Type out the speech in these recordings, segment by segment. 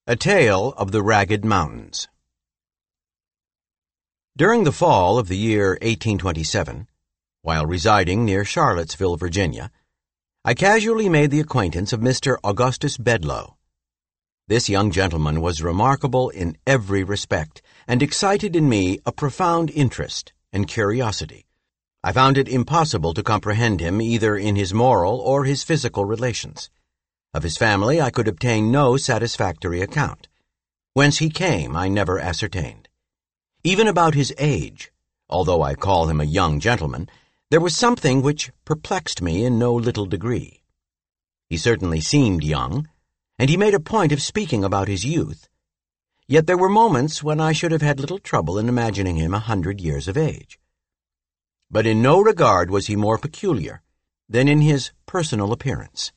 A Tale of the Ragged Mountains. During the fall of the year 1827, while residing near Charlottesville, Virginia, I casually made the acquaintance of Mr. Augustus Bedloe. This young gentleman was remarkable in every respect, and excited in me a profound interest and curiosity. I found it impossible to comprehend him either in his moral or his physical relations. Of his family I could obtain no satisfactory account. Whence he came I never ascertained. Even about his age, although I call him a young gentleman, there was something which perplexed me in no little degree. He certainly seemed young, and he made a point of speaking about his youth. Yet there were moments when I should have had little trouble in imagining him 100 years of age. But in no regard was he more peculiar than in his personal appearance.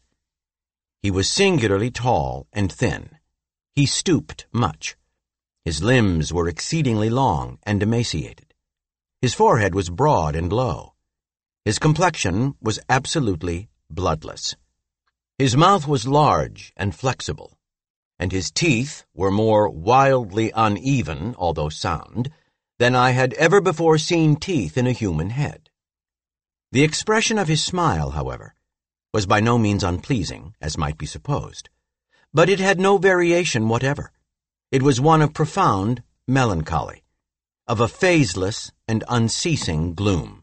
He was singularly tall and thin. He stooped much. His limbs were exceedingly long and emaciated. His forehead was broad and low. His complexion was absolutely bloodless. His mouth was large and flexible, and his teeth were more wildly uneven, although sound, than I had ever before seen teeth in a human head. The expression of his smile, however, was by no means unpleasing, as might be supposed, but it had no variation whatever. It was one of profound melancholy, of a phaseless and unceasing gloom.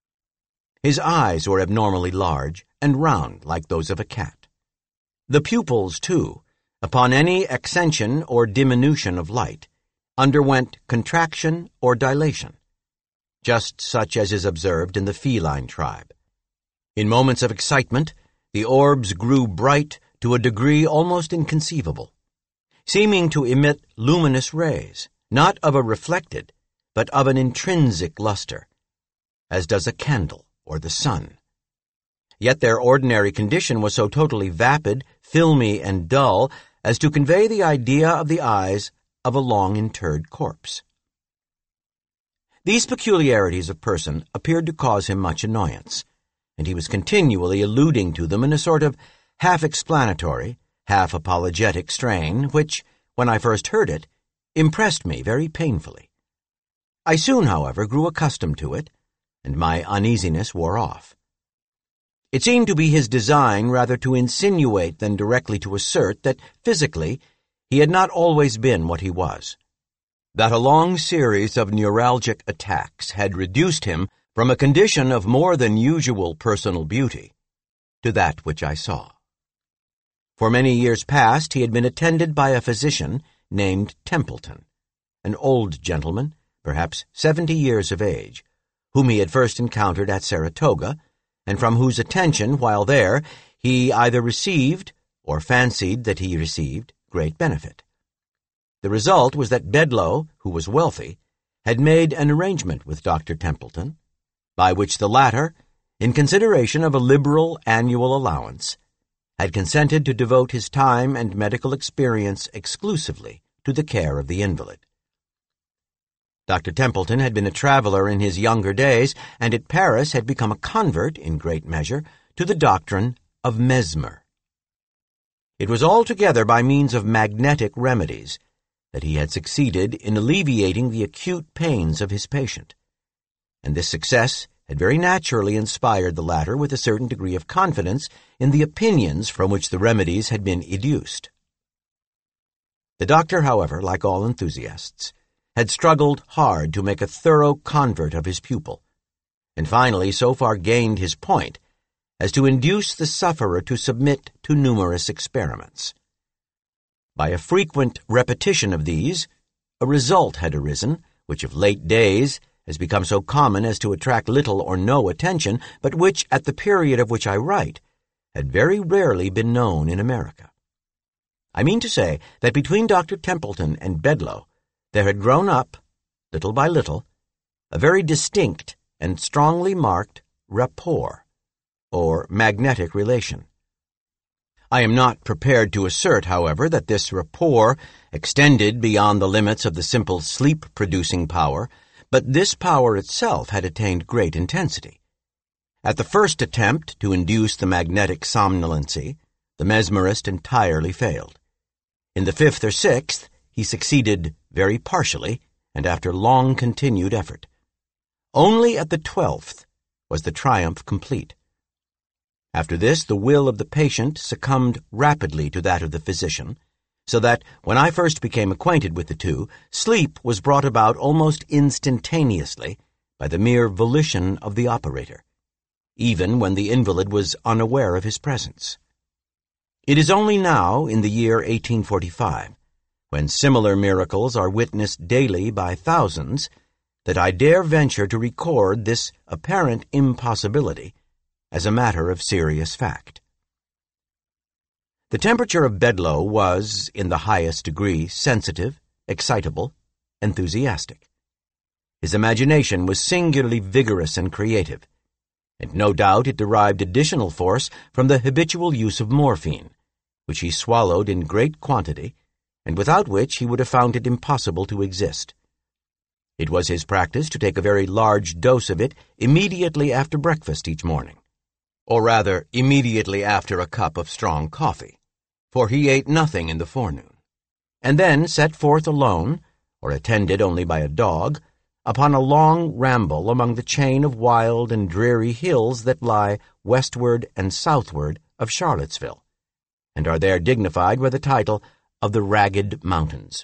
His eyes were abnormally large and round like those of a cat. The pupils, too, upon any accension or diminution of light, underwent contraction or dilation, just such as is observed in the feline tribe. In moments of excitement, the orbs grew bright to a degree almost inconceivable, seeming to emit luminous rays, not of a reflected, but of an intrinsic luster, as does a candle or the sun. Yet their ordinary condition was so totally vapid, filmy, and dull as to convey the idea of the eyes of a long-interred corpse. These peculiarities of person appeared to cause him much annoyance, and he was continually alluding to them in a sort of half-explanatory, half-apologetic strain, which, when I first heard it, impressed me very painfully. I soon, however, grew accustomed to it, and my uneasiness wore off. It seemed to be his design rather to insinuate than directly to assert that, physically, he had not always been what he was, that a long series of neuralgic attacks had reduced him from a condition of more than usual personal beauty to that which I saw. For many years past he had been attended by a physician named Templeton, an old gentleman, perhaps 70 years of age, whom he had first encountered at Saratoga, and from whose attention, while there, he either received, or fancied that he received, great benefit. The result was that Bedloe, who was wealthy, had made an arrangement with Dr. Templeton, by which the latter, in consideration of a liberal annual allowance, had consented to devote his time and medical experience exclusively to the care of the invalid. Dr. Templeton had been a traveler in his younger days, and at Paris had become a convert, in great measure, to the doctrine of Mesmer. It was altogether by means of magnetic remedies that he had succeeded in alleviating the acute pains of his patient, and this success had very naturally inspired the latter with a certain degree of confidence in the opinions from which the remedies had been educed. The doctor, however, like all enthusiasts, had struggled hard to make a thorough convert of his pupil, and finally so far gained his point as to induce the sufferer to submit to numerous experiments. By a frequent repetition of these, a result had arisen which of late days has become so common as to attract little or no attention, but which, at the period of which I write, had very rarely been known in America. I mean to say that between Dr. Templeton and Bedloe there had grown up, little by little, a very distinct and strongly marked rapport, or magnetic relation. I am not prepared to assert, however, that this rapport extended beyond the limits of the simple sleep-producing power, but this power itself had attained great intensity. At the first attempt to induce the magnetic somnolency, the mesmerist entirely failed. In the 5th or 6th, he succeeded very partially and after long continued effort. Only at the 12th was the triumph complete. After this, the will of the patient succumbed rapidly to that of the physician, so that, when I first became acquainted with the two, sleep was brought about almost instantaneously by the mere volition of the operator, even when the invalid was unaware of his presence. It is only now, in the year 1845, when similar miracles are witnessed daily by thousands, that I dare venture to record this apparent impossibility as a matter of serious fact. The temperature of Bedloe was, in the highest degree, sensitive, excitable, enthusiastic. His imagination was singularly vigorous and creative, and no doubt it derived additional force from the habitual use of morphine, which he swallowed in great quantity, and without which he would have found it impossible to exist. It was his practice to take a very large dose of it immediately after breakfast each morning, or rather immediately after a cup of strong coffee, for he ate nothing in the forenoon, and then set forth alone, or attended only by a dog, upon a long ramble among the chain of wild and dreary hills that lie westward and southward of Charlottesville, and are there dignified by the title of the Ragged Mountains.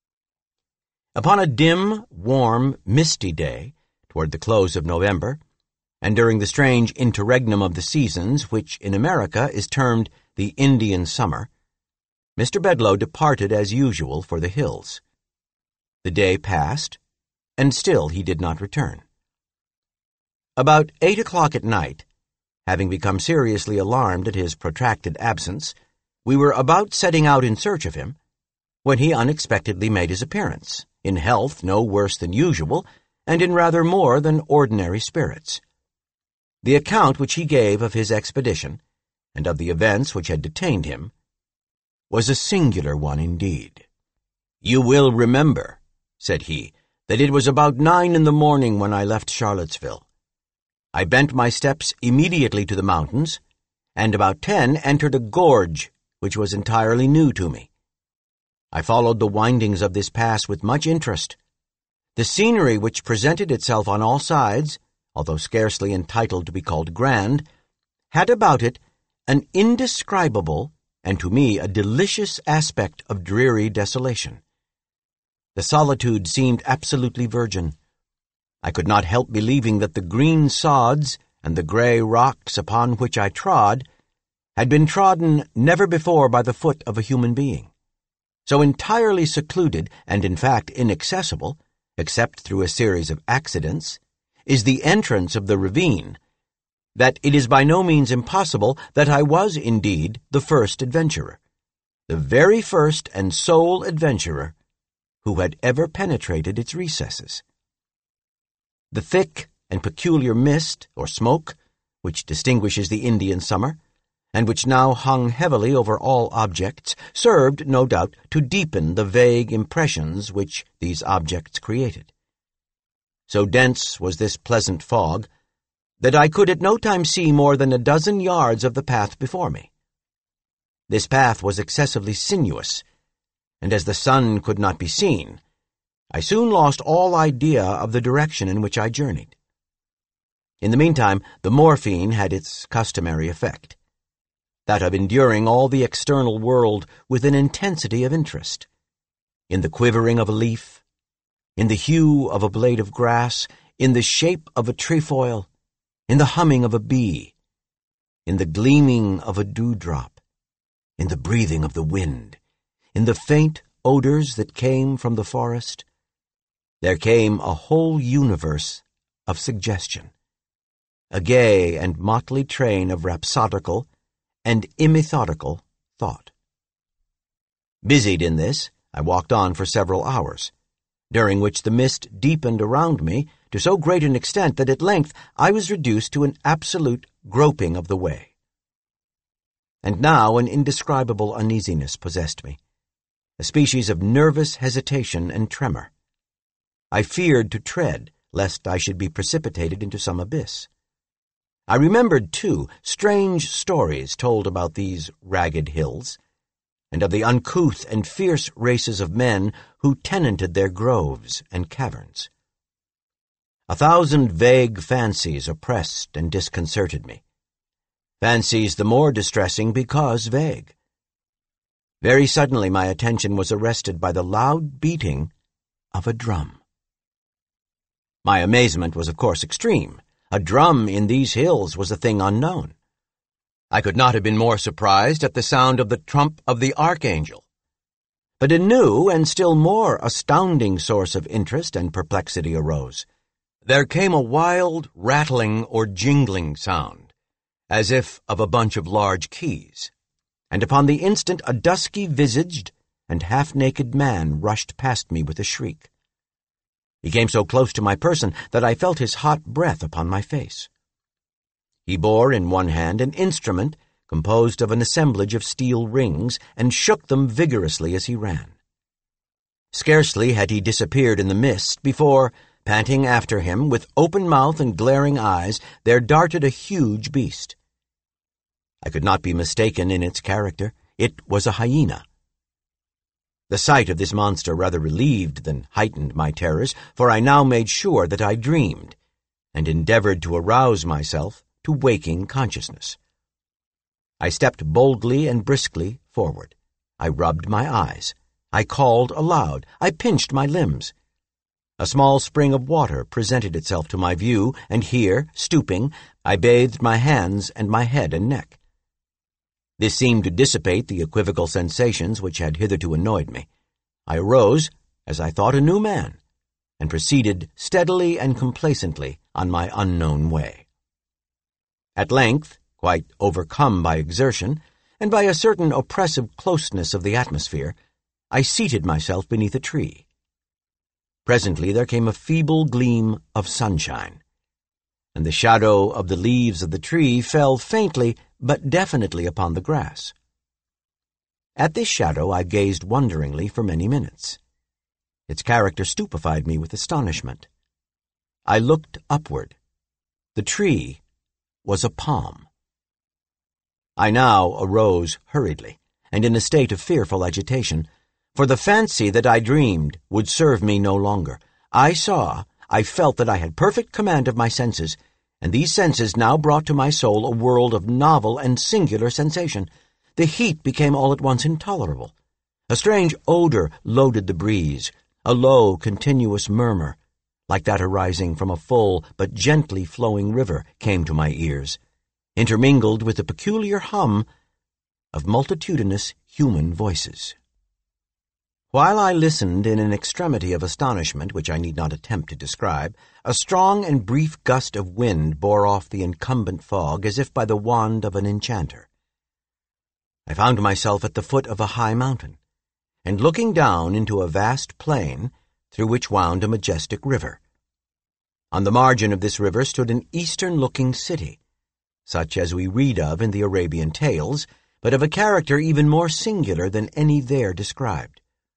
Upon a dim, warm, misty day, toward the close of November, and during the strange interregnum of the seasons, which in America is termed the Indian summer, Mr. Bedloe departed as usual for the hills. The day passed, and still he did not return. About 8 o'clock at night, having become seriously alarmed at his protracted absence, we were about setting out in search of him, when he unexpectedly made his appearance, in health no worse than usual, and in rather more than ordinary spirits. The account which he gave of his expedition, and of the events which had detained him, was a singular one indeed. "You will remember," said he, "that it was about 9 in the morning when I left Charlottesville. I bent my steps immediately to the mountains, and about 10 entered a gorge which was entirely new to me. I followed the windings of this pass with much interest. The scenery which presented itself on all sides, although scarcely entitled to be called grand, had about it an indescribable, and to me a delicious aspect of dreary desolation. The solitude seemed absolutely virgin. I could not help believing that the green sods and the gray rocks upon which I trod had been trodden never before by the foot of a human being. So entirely secluded, and in fact inaccessible, except through a series of accidents, is the entrance of the ravine, that it is by no means impossible that I was indeed the first adventurer, the very first and sole adventurer who had ever penetrated its recesses. The thick and peculiar mist, or smoke, which distinguishes the Indian summer, and which now hung heavily over all objects, served, no doubt, to deepen the vague impressions which these objects created. So dense was this pleasant fog that I could at no time see more than a dozen yards of the path before me. This path was excessively sinuous, and as the sun could not be seen, I soon lost all idea of the direction in which I journeyed. In the meantime, the morphine had its customary effect, that of enduring all the external world with an intensity of interest, in the quivering of a leaf, in the hue of a blade of grass, in the shape of a trefoil, in the humming of a bee, in the gleaming of a dewdrop, in the breathing of the wind, in the faint odors that came from the forest. There came a whole universe of suggestion, a gay and motley train of rhapsodical and immethodical thought. Busied in this, I walked on for several hours, during which the mist deepened around me to so great an extent that at length I was reduced to an absolute groping of the way. And now an indescribable uneasiness possessed me, a species of nervous hesitation and tremor. I feared to tread, lest I should be precipitated into some abyss. I remembered, too, strange stories told about these ragged hills, and of the uncouth and fierce races of men who tenanted their groves and caverns. 1,000 vague fancies oppressed and disconcerted me. Fancies the more distressing because vague. Very suddenly my attention was arrested by the loud beating of a drum. My amazement was of course extreme. A drum in these hills was a thing unknown. I could not have been more surprised at the sound of the trump of the archangel. But a new and still more astounding source of interest and perplexity arose. There came a wild, rattling or jingling sound, as if of a bunch of large keys, and upon the instant a dusky-visaged and half-naked man rushed past me with a shriek. He came so close to my person that I felt his hot breath upon my face. He bore in one hand an instrument composed of an assemblage of steel rings and shook them vigorously as he ran. Scarcely had he disappeared in the mist before, panting after him, with open mouth and glaring eyes, there darted a huge beast. I could not be mistaken in its character. It was a hyena. The sight of this monster rather relieved than heightened my terrors, for I now made sure that I dreamed, and endeavored to arouse myself to waking consciousness. I stepped boldly and briskly forward. I rubbed my eyes. I called aloud. I pinched my limbs. A small spring of water presented itself to my view, and here, stooping, I bathed my hands and my head and neck. This seemed to dissipate the equivocal sensations which had hitherto annoyed me. I arose, as I thought, a new man, and proceeded steadily and complacently on my unknown way. At length, quite overcome by exertion, and by a certain oppressive closeness of the atmosphere, I seated myself beneath a tree. Presently there came a feeble gleam of sunshine, and the shadow of the leaves of the tree fell faintly but definitely upon the grass. At this shadow I gazed wonderingly for many minutes. Its character stupefied me with astonishment. I looked upward. The tree was a palm. I now arose hurriedly, and in a state of fearful agitation, for the fancy that I dreamed would serve me no longer. I felt that I had perfect command of my senses, and these senses now brought to my soul a world of novel and singular sensation. The heat became all at once intolerable. A strange odor loaded the breeze. A low, continuous murmur, like that arising from a full but gently flowing river, came to my ears, intermingled with the peculiar hum of multitudinous human voices. While I listened in an extremity of astonishment which I need not attempt to describe, a strong and brief gust of wind bore off the incumbent fog as if by the wand of an enchanter. I found myself at the foot of a high mountain, and looking down into a vast plain through which wound a majestic river. On the margin of this river stood an eastern-looking city, such as we read of in the Arabian tales, but of a character even more singular than any there described.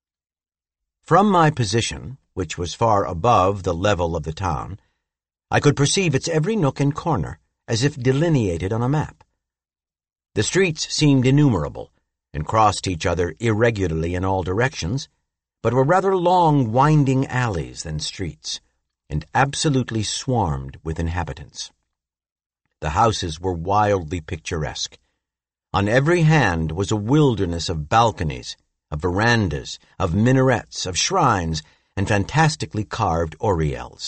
From my position, which was far above the level of the town, I could perceive its every nook and corner, as if delineated on a map. The streets seemed innumerable, and crossed each other irregularly in all directions, but were rather long, winding alleys than streets, and absolutely swarmed with inhabitants. The houses were wildly picturesque. On every hand was a wilderness of balconies, of verandas, of minarets, of shrines, and fantastically carved oriels.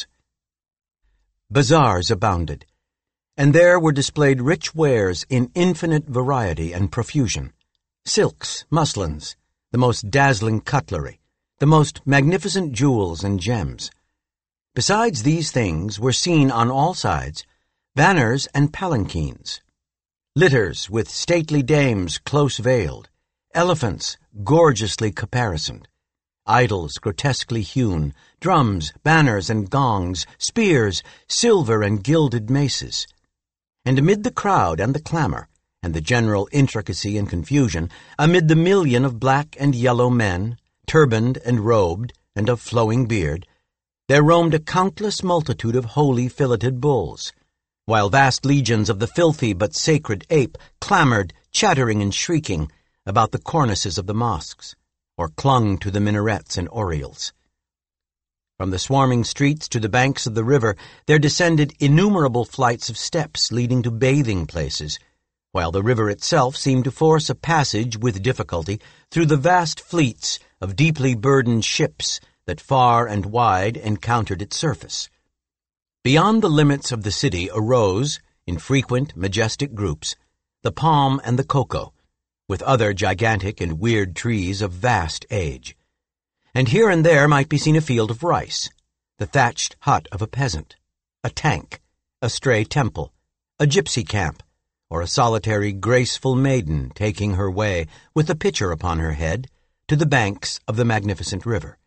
Bazaars abounded, and there were displayed rich wares in infinite variety and profusion, silks, muslins, the most dazzling cutlery, the most magnificent jewels and gems. Besides these things were seen on all sides banners and palanquins, litters with stately dames close veiled, elephants gorgeously caparisoned, idols grotesquely hewn, drums, banners and gongs, spears, silver and gilded maces. And amid the crowd and the clamor, and the general intricacy and confusion, amid the million of black and yellow men, turbaned and robed, and of flowing beard, there roamed a countless multitude of holy filleted bulls, while vast legions of the filthy but sacred ape clamored, chattering and shrieking, about the cornices of the mosques, or clung to the minarets and oriels. From the swarming streets to the banks of the river there descended innumerable flights of steps leading to bathing places, while the river itself seemed to force a passage with difficulty through the vast fleets of deeply burdened ships that far and wide encountered its surface. Beyond the limits of the city arose, in frequent, majestic groups, the palm and the cocoa, with other gigantic and weird trees of vast age. And here and there might be seen a field of rice, the thatched hut of a peasant, a tank, a stray temple, a gypsy camp, or a solitary, graceful maiden taking her way, with a pitcher upon her head, to the banks of the magnificent river.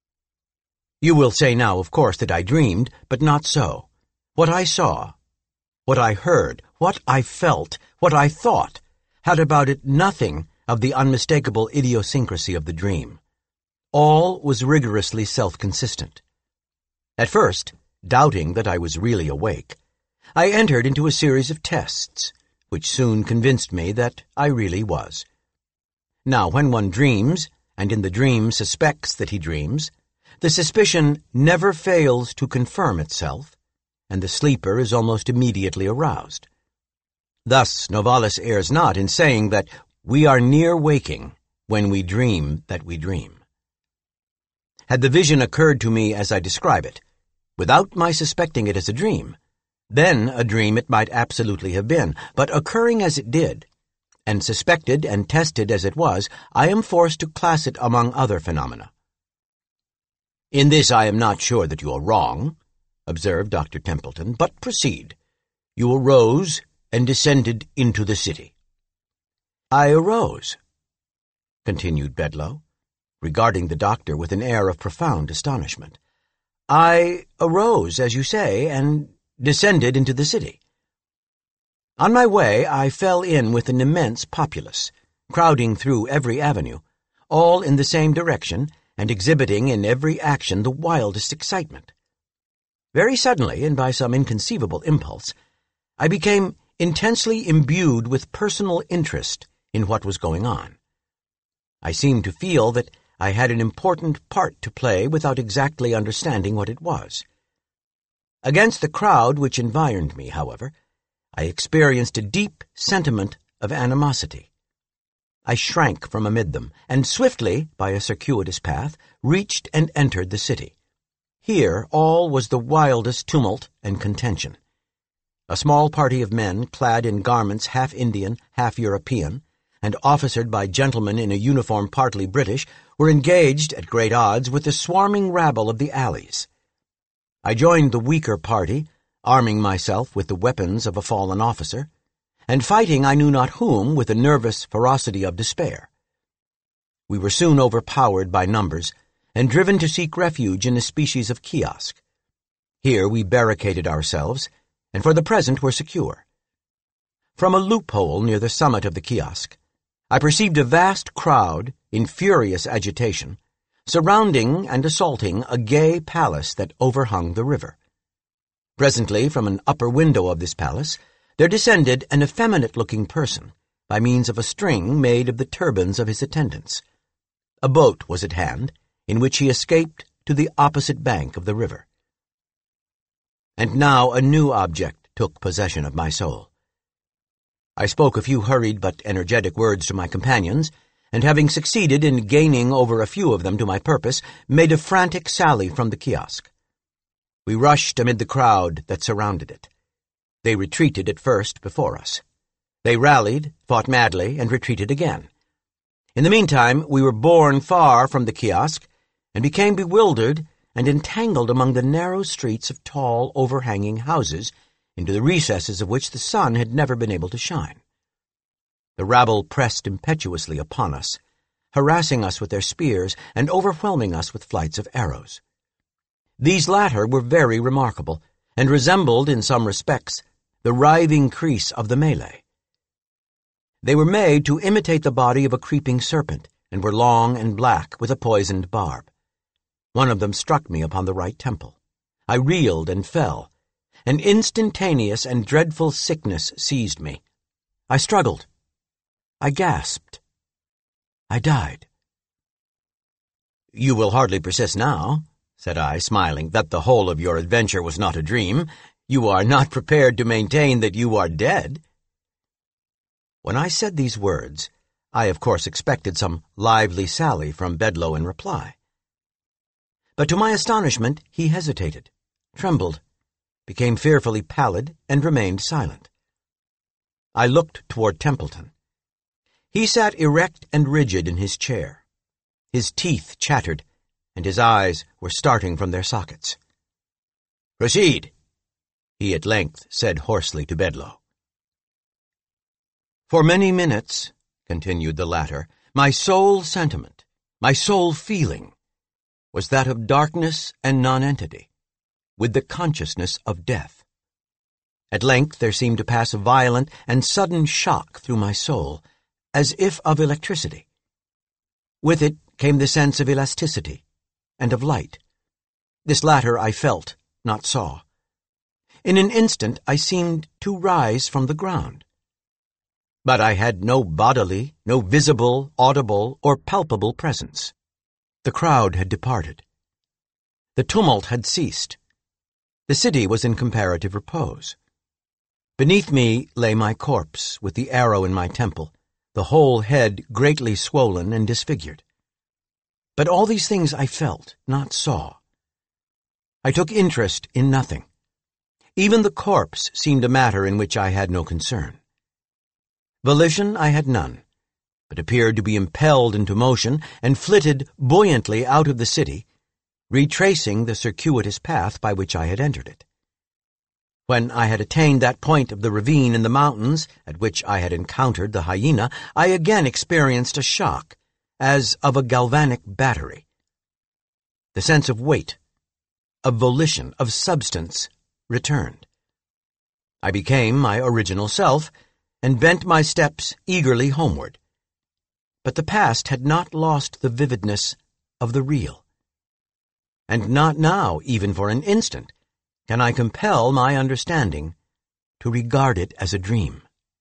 You will say now, of course, that I dreamed, but not so. What I saw, what I heard, what I felt, what I thought, had about it nothing of the unmistakable idiosyncrasy of the dream. All was rigorously self-consistent. At first, doubting that I was really awake, I entered into a series of tests, which soon convinced me that I really was. Now, when one dreams, and in the dream suspects that he dreams, the suspicion never fails to confirm itself, and the sleeper is almost immediately aroused. Thus, Novalis errs not in saying that we are near waking when we dream that we dream. Had the vision occurred to me as I describe it, without my suspecting it as a dream, then a dream it might absolutely have been, but occurring as it did, and suspected and tested as it was, I am forced to class it among other phenomena. In this I am not sure that you are wrong, observed Dr. Templeton, but proceed. You arose and descended into the city. I arose, continued Bedloe, regarding the doctor with an air of profound astonishment. I arose, as you say, and descended into the city. On my way, I fell in with an immense populace, crowding through every avenue, all in the same direction, and exhibiting in every action the wildest excitement. Very suddenly, and by some inconceivable impulse, I became intensely imbued with personal interest in what was going on. I seemed to feel that I had an important part to play without exactly understanding what it was. Against the crowd which environed me, however, I experienced a deep sentiment of animosity. I shrank from amid them, and swiftly, by a circuitous path, reached and entered the city. Here all was the wildest tumult and contention. A small party of men, clad in garments half Indian, half European, and officered by gentlemen in a uniform partly British, were engaged, at great odds, with the swarming rabble of the alleys. I joined the weaker party, arming myself with the weapons of a fallen officer, and fighting I knew not whom with the nervous ferocity of despair. We were soon overpowered by numbers, and driven to seek refuge in a species of kiosk. Here we barricaded ourselves, and for the present were secure. From a loophole near the summit of the kiosk, I perceived a vast crowd, in furious agitation, surrounding and assaulting a gay palace that overhung the river. Presently, from an upper window of this palace, there descended an effeminate-looking person, by means of a string made of the turbans of his attendants. A boat was at hand, in which he escaped to the opposite bank of the river. And now a new object took possession of my soul. I spoke a few hurried but energetic words to my companions, and having succeeded in gaining over a few of them to my purpose, made a frantic sally from the kiosk. We rushed amid the crowd that surrounded it. They retreated at first before us. They rallied, fought madly, and retreated again. In the meantime, we were borne far from the kiosk, and became bewildered and entangled among the narrow streets of tall, overhanging houses, into the recesses of which the sun had never been able to shine. The rabble pressed impetuously upon us, harassing us with their spears and overwhelming us with flights of arrows. These latter were very remarkable, and resembled, in some respects, the writhing creese of the melee. They were made to imitate the body of a creeping serpent, and were long and black, with a poisoned barb. One of them struck me upon the right temple. I reeled and fell. An instantaneous and dreadful sickness seized me. I struggled. I gasped. I died. You will hardly persist now, said I, smiling, that the whole of your adventure was not a dream. You are not prepared to maintain that you are dead. When I said these words, I of course expected some lively sally from Bedloe in reply. But to my astonishment, he hesitated, trembled, became fearfully pallid, and remained silent. I looked toward Templeton. He sat erect and rigid in his chair. His teeth chattered, and his eyes were starting from their sockets. "Proceed," he at length said hoarsely to Bedloe. "For many minutes," continued the latter, "my sole sentiment, my sole feeling, was that of darkness and nonentity, with the consciousness of death. At length there seemed to pass a violent and sudden shock through my soul, as if of electricity. With it came the sense of elasticity and of light. This latter I felt, not saw. In an instant I seemed to rise from the ground. But I had no bodily, no visible, audible, or palpable presence. The crowd had departed. The tumult had ceased. The city was in comparative repose. Beneath me lay my corpse, with the arrow in my temple, the whole head greatly swollen and disfigured. But all these things I felt, not saw. I took interest in nothing. Even the corpse seemed a matter in which I had no concern. Volition I had none, but appeared to be impelled into motion and flitted buoyantly out of the city, retracing the circuitous path by which I had entered it. When I had attained that point of the ravine in the mountains at which I had encountered the hyena, I again experienced a shock, as of a galvanic battery. The sense of weight, of volition, of substance, returned. I became my original self, and bent my steps eagerly homeward. But the past had not lost the vividness of the real. And not now, even for an instant, can I compel my understanding to regard it as a dream.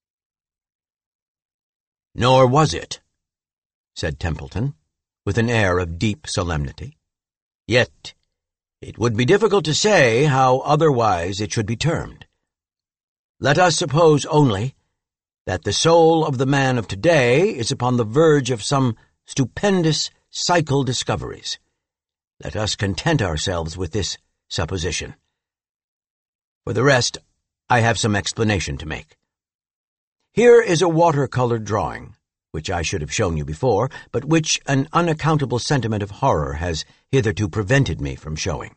"Nor was it," said Templeton, with an air of deep solemnity. "Yet it would be difficult to say how otherwise it should be termed. Let us suppose only that the soul of the man of today is upon the verge of some stupendous psychal discoveries. Let us content ourselves with this supposition. For the rest, I have some explanation to make. Here is a watercolor drawing, which I should have shown you before, but which an unaccountable sentiment of horror has hitherto prevented me from showing."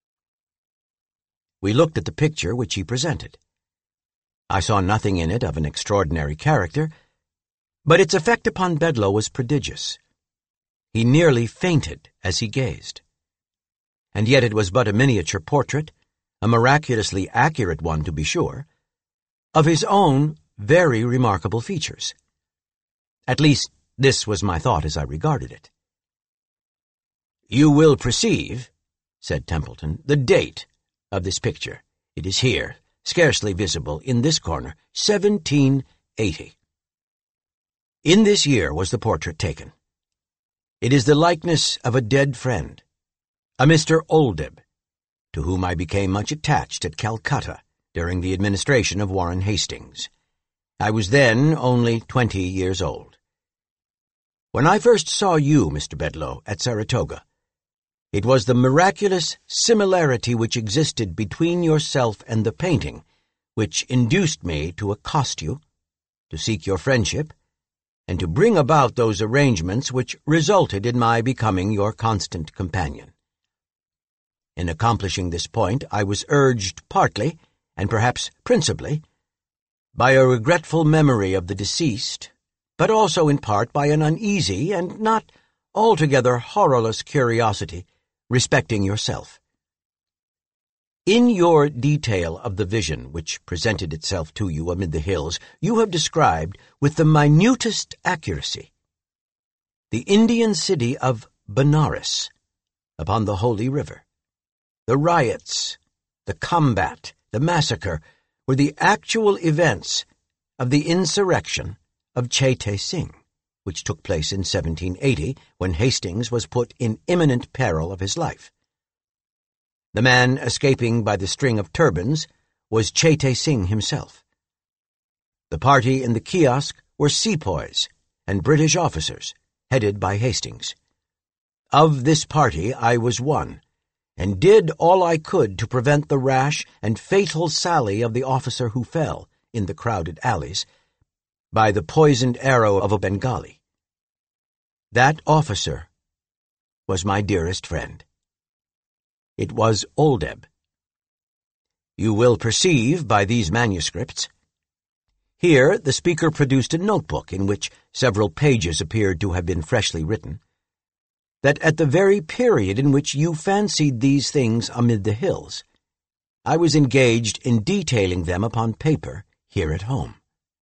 We looked at the picture which he presented. I saw nothing in it of an extraordinary character, but its effect upon Bedloe was prodigious. He nearly fainted as he gazed. And yet it was but a miniature portrait, a miraculously accurate one to be sure, of his own very remarkable features. At least, this was my thought as I regarded it. "You will perceive," said Templeton, "the date of this picture. It is here, scarcely visible, in this corner, 1780. In this year was the portrait taken. It is the likeness of a dead friend, a Mr. Oldeb, to whom I became much attached at Calcutta during the administration of Warren Hastings. I was then only 20 years old. When I first saw you, Mr. Bedloe, at Saratoga, it was the miraculous similarity which existed between yourself and the painting which induced me to accost you, to seek your friendship, and to bring about those arrangements which resulted in my becoming your constant companion. In accomplishing this point, I was urged partly, and perhaps principally, by a regretful memory of the deceased, but also in part by an uneasy and not altogether horrorless curiosity respecting yourself. In your detail of the vision which presented itself to you amid the hills, you have described, with the minutest accuracy, the Indian city of Benares upon the Holy River. The riots, the combat, the massacre were the actual events of the insurrection of Chete Singh. which took place in 1780, when Hastings was put in imminent peril of his life. The man escaping by the string of turbans was Chete Singh himself. The party in the kiosk were sepoys and British officers, headed by Hastings. Of this party I was one, and did all I could to prevent the rash and fatal sally of the officer who fell, in the crowded alleys, by the poisoned arrow of a Bengali. That officer was my dearest friend. It was Oldeb. You will perceive by these manuscripts. Here the speaker produced a notebook in which several pages appeared to have been freshly written, that at the very period in which you fancied these things amid the hills, I was engaged in detailing them upon paper here at home.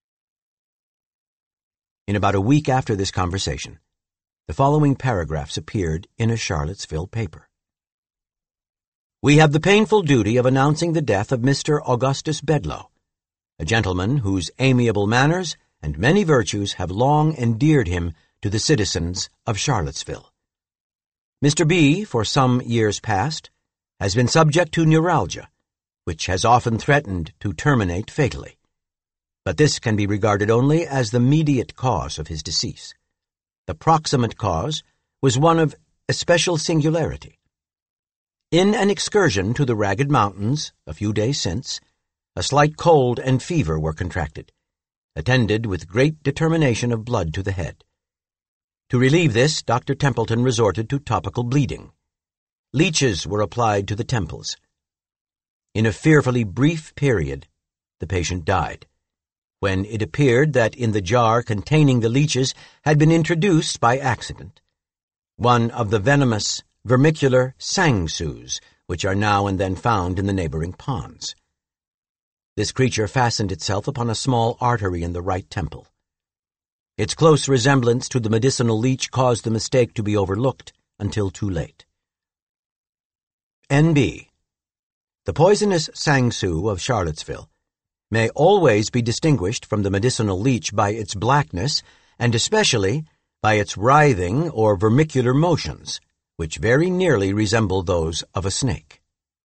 In about a week after this conversation, the following paragraphs appeared in a Charlottesville paper. We have the painful duty of announcing the death of Mr. Augustus Bedloe, a gentleman whose amiable manners and many virtues have long endeared him to the citizens of Charlottesville. Mr. B, for some years past, has been subject to neuralgia, which has often threatened to terminate fatally. But this can be regarded only as the mediate cause of his decease. The proximate cause was one of especial singularity. In an excursion to the Ragged Mountains a few days since, a slight cold and fever were contracted, attended with great determination of blood to the head. To relieve this, Dr. Templeton resorted to topical bleeding. Leeches were applied to the temples. In a fearfully brief period, the patient died, when it appeared that in the jar containing the leeches had been introduced by accident one of the venomous vermicular sangsues, which are now and then found in the neighboring ponds. This creature fastened itself upon a small artery in the right temple. Its close resemblance to the medicinal leech caused the mistake to be overlooked until too late. N.B. The poisonous sangsu of Charlottesville may always be distinguished from the medicinal leech by its blackness, and especially by its writhing or vermicular motions, which very nearly resemble those of a snake.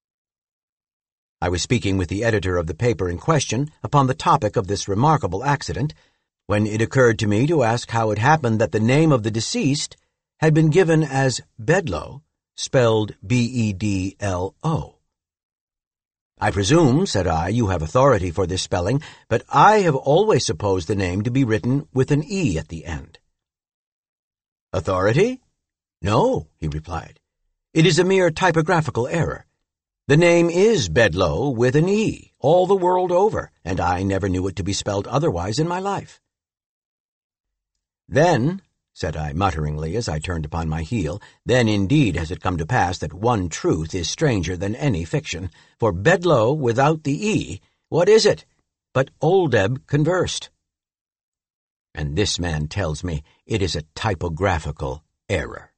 I was speaking with the editor of the paper in question upon the topic of this remarkable accident, when it occurred to me to ask how it happened that the name of the deceased had been given as Bedloe, spelled B-E-D-L-O. I presume, said I, you have authority for this spelling, but I have always supposed the name to be written with an E at the end. Authority? No, he replied. It is a mere typographical error. The name is Bedloe with an E, all the world over, and I never knew it to be spelled otherwise in my life. Then, said I mutteringly as I turned upon my heel, then indeed has it come to pass that one truth is stranger than any fiction, for Bedloe without the E, what is it but Oldeb conversed? And this man tells me it is a typographical error.